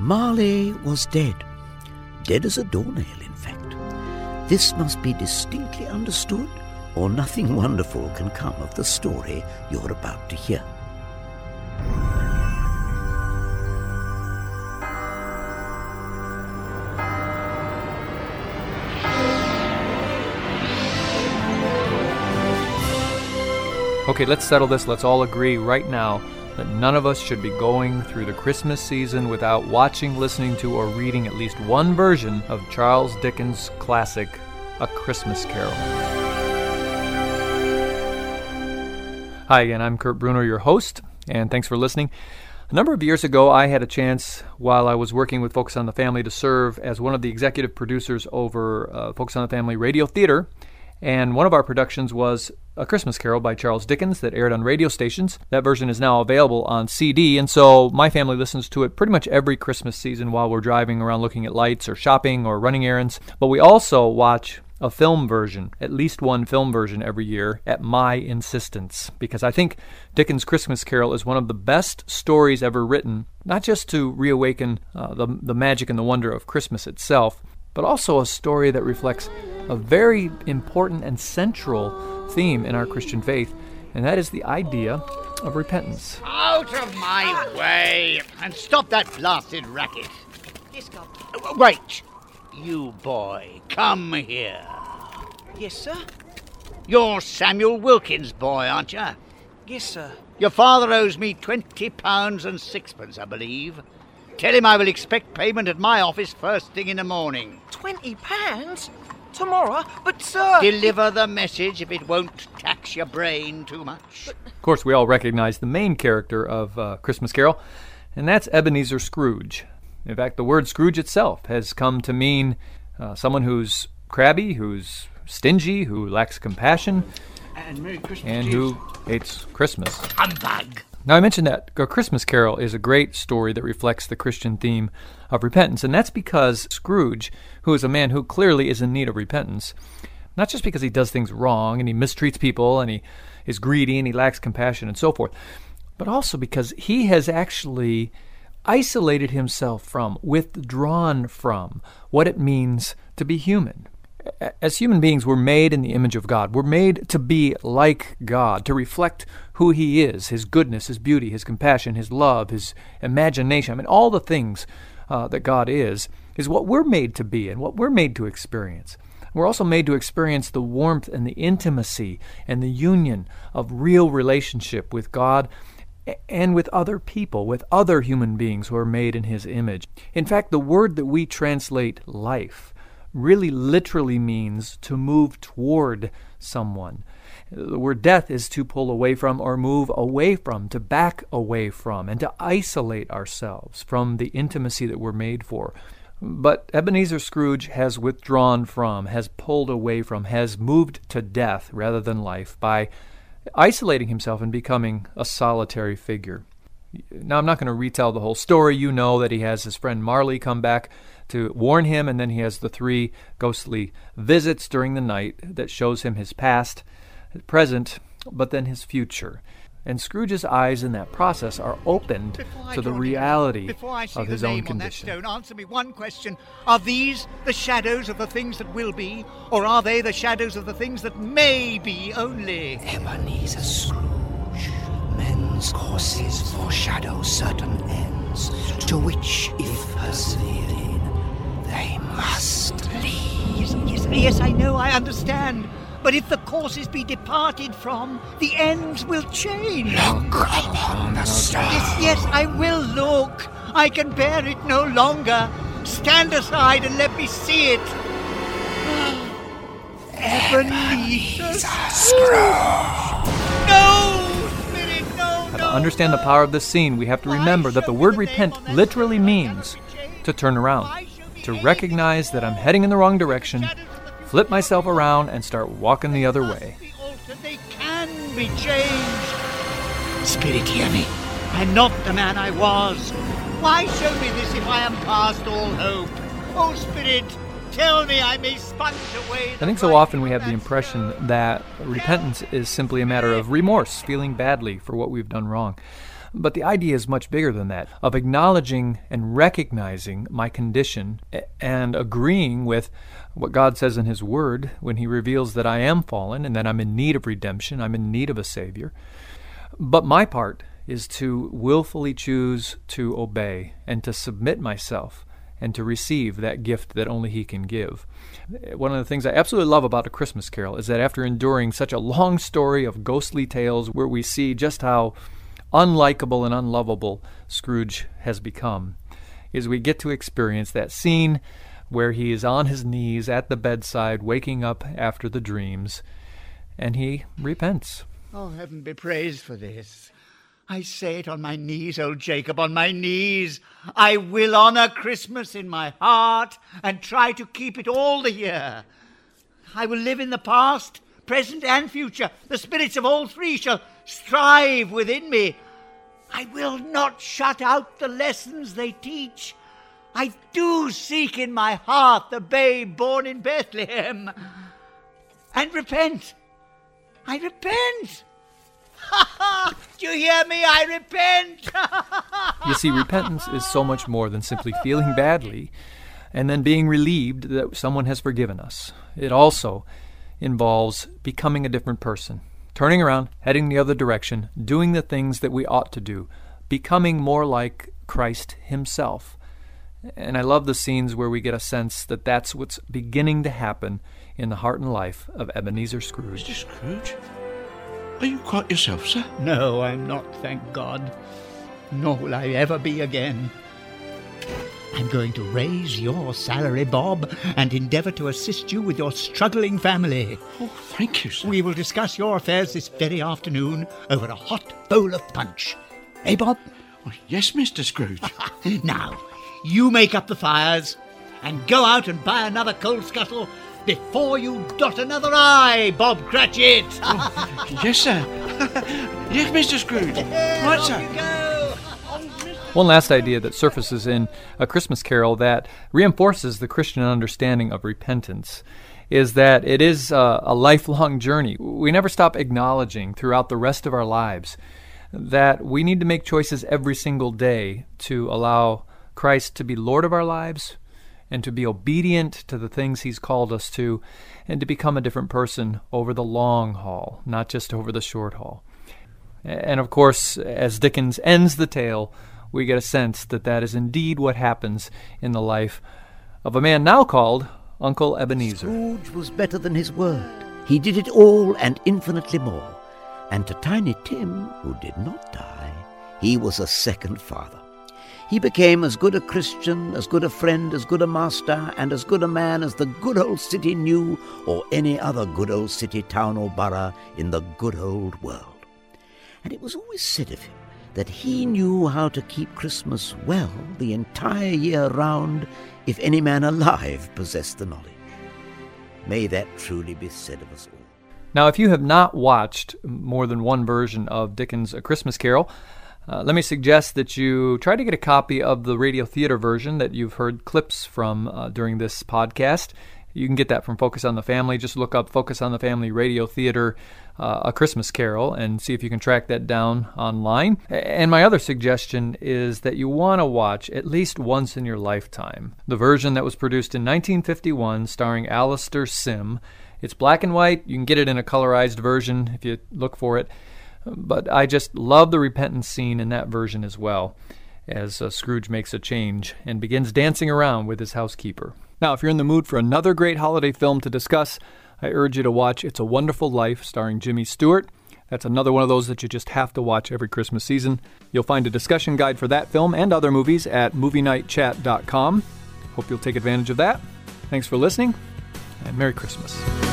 Marley was dead. Dead as a doornail, in fact. This must be distinctly understood, or nothing wonderful can come of the story you're about to hear. Okay, let's settle this. Let's all agree right now that none of us should be going through the Christmas season without watching, listening to, or reading at least one version of Charles Dickens' classic, A Christmas Carol. Hi again, I'm Kurt Bruner, your host, and thanks for listening. A number of years ago, I had a chance, while I was working with Focus on the Family, to serve as one of the executive producers over Focus on the Family Radio Theater. And one of our productions was A Christmas Carol by Charles Dickens that aired on radio stations. That version is now available on CD, and so my family listens to it pretty much every Christmas season while we're driving around looking at lights or shopping or running errands. But we also watch a film version, at least one film version every year, at my insistence, because I think Dickens' Christmas Carol is one of the best stories ever written, not just to reawaken the magic and the wonder of Christmas itself, but also a story that reflects a very important and central theme in our Christian faith, and that is the idea of repentance. Out of my way, and stop that blasted racket. Yes, Governor. Wait, you boy, come here. Yes, sir? You're Samuel Wilkins' boy, aren't you? Yes, sir. Your father owes me £20 and sixpence, I believe. Tell him I will expect payment at my office first thing in the morning. £20? Tomorrow? But, sir... Deliver the message if it won't tax your brain too much. Of course, we all recognize the main character of Christmas Carol, and that's Ebenezer Scrooge. In fact, the word Scrooge itself has come to mean someone who's crabby, who's stingy, who lacks compassion, and Merry Christmas, and who hates Christmas. Humbug! Now, I mentioned that A Christmas Carol is a great story that reflects the Christian theme of repentance, and that's because Scrooge, who is a man who clearly is in need of repentance, not just because he does things wrong and he mistreats people and he is greedy and he lacks compassion and so forth, but also because he has actually isolated himself from, withdrawn from, what it means to be human. As human beings, we're made in the image of God. We're made to be like God, to reflect who He is, His goodness, His beauty, His compassion, His love, His imagination. I mean, all the things that God is what we're made to be and what we're made to experience. We're also made to experience the warmth and the intimacy and the union of real relationship with God and with other people, with other human beings who are made in His image. In fact, the word that we translate life really literally means to move toward someone. The word death is to pull away from or move away from, to back away from, and to isolate ourselves from the intimacy that we're made for. But Ebenezer Scrooge has withdrawn from, has pulled away from, has moved to death rather than life by isolating himself and becoming a solitary figure. Now, I'm not going to retell the whole story. You know that he has his friend Marley come back to warn him, and then he has the 3 ghostly visits during the night that shows him his past, his present, but then his future. And Scrooge's eyes in that process are opened to the reality of his own condition. Stone, answer me one question. Are these the shadows of the things that will be, or are they the shadows of the things that may be only? Ebenezer Scrooge. Men's courses foreshadow certain ends, to which, if persevered in, they must lead. Yes, I know, I understand. But if the courses be departed from, the ends will change. Look upon the stars. Yes, I will look. I can bear it no longer. Stand aside and let me see it. Ebenezer Scrooge. No, Spirit, no. To understand the power of this scene, we have to remember that the word repent literally means to turn around, to recognize that I'm heading in the wrong direction, flip myself around, and start walking the other way. They can be changed. Spirit, hear me. I'm not the man I was. Why show me this if I am past all hope? Oh, Spirit, tell me I may sponge away. I think so often we have the impression that repentance is simply a matter of remorse, feeling badly for what we've done wrong. But the idea is much bigger than that, of acknowledging and recognizing my condition and agreeing with what God says in His Word when He reveals that I am fallen and that I'm in need of redemption, I'm in need of a Savior. But my part is to willfully choose to obey and to submit myself and to receive that gift that only He can give. One of the things I absolutely love about A Christmas Carol is that after enduring such a long story of ghostly tales where we see just how unlikable and unlovable Scrooge has become, is we get to experience that scene where he is on his knees at the bedside, waking up after the dreams, and he repents. Oh, heaven be praised for this. I say it on my knees, old Jacob, on my knees. I will honor Christmas in my heart and try to keep it all the year. I will live in the past, present and future. The spirits of all three shall strive within me. I will not shut out the lessons they teach. I do seek in my heart the babe born in Bethlehem. And repent. I repent. Do you hear me? I repent. You see, repentance is so much more than simply feeling badly and then being relieved that someone has forgiven us. It also involves becoming a different person, turning around, heading the other direction, doing the things that we ought to do, becoming more like Christ Himself. And I love the scenes where we get a sense that that's what's beginning to happen in the heart and life of Ebenezer Scrooge. Mr. Scrooge? Are you quite yourself, sir? No, I'm not, thank God. Nor will I ever be again. I'm going to raise your salary, Bob, and endeavour to assist you with your struggling family. Oh, thank you, sir. We will discuss your affairs this very afternoon over a hot bowl of punch. Eh, Bob? Oh, yes, Mr. Scrooge. Now, you make up the fires and go out and buy another coal scuttle before you dot another I, Bob Cratchit. Yes, sir. Yes, Mr. Scrooge. Right, Off sir. you go. One last idea that surfaces in A Christmas Carol that reinforces the Christian understanding of repentance is that it is a lifelong journey. We never stop acknowledging throughout the rest of our lives that we need to make choices every single day to allow Christ to be Lord of our lives and to be obedient to the things He's called us to, and to become a different person over the long haul, not just over the short haul. And of course, as Dickens ends the tale, we get a sense that that is indeed what happens in the life of a man now called Uncle Ebenezer. Scrooge was better than his word. He did it all and infinitely more. And to Tiny Tim, who did not die, he was a second father. He became as good a Christian, as good a friend, as good a master, and as good a man as the good old city knew, or any other good old city, town, or borough in the good old world. And it was always said of him that he knew how to keep Christmas well the entire year round, if any man alive possessed the knowledge. May that truly be said of us all. Now, if you have not watched more than one version of Dickens' A Christmas Carol, let me suggest that you try to get a copy of the radio theater version that you've heard clips from during this podcast. You can get that from Focus on the Family. Just look up Focus on the Family Radio Theater, A Christmas Carol, and see if you can track that down online. And my other suggestion is that you want to watch at least once in your lifetime the version that was produced in 1951 starring Alastair Sim. It's black and white. You can get it in a colorized version if you look for it. But I just love the repentance scene in that version as well, as Scrooge makes a change and begins dancing around with his housekeeper. Now, if you're in the mood for another great holiday film to discuss, I urge you to watch It's a Wonderful Life starring Jimmy Stewart. That's another one of those that you just have to watch every Christmas season. You'll find a discussion guide for that film and other movies at movienightchat.com. Hope you'll take advantage of that. Thanks for listening, and Merry Christmas.